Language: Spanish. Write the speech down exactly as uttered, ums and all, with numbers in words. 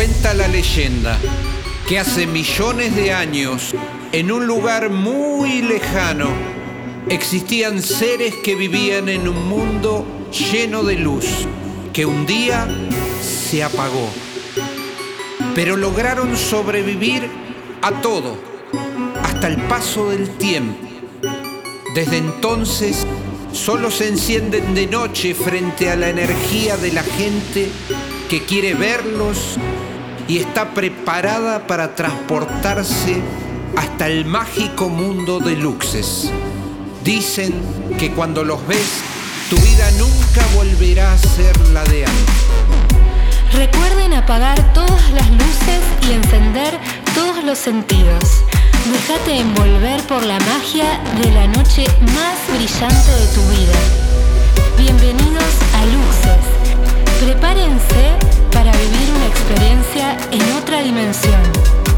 Cuenta la leyenda que hace millones de años, en un lugar muy lejano, existían seres que vivían en un mundo lleno de luz, que un día se apagó. Pero lograron sobrevivir a todo, hasta el paso del tiempo. Desde entonces, solo se encienden de noche frente a la energía de la gente que quiere verlos y está preparada para transportarse hasta el mágico mundo de Luxes. Dicen que cuando los ves, tu vida nunca volverá a ser la de antes. Recuerden apagar todas las luces y encender todos los sentidos. Déjate envolver por la magia de la noche más brillante de tu vida. Bienvenidos a Luxes. Prepárense para vivir una experiencia en otra dimensión.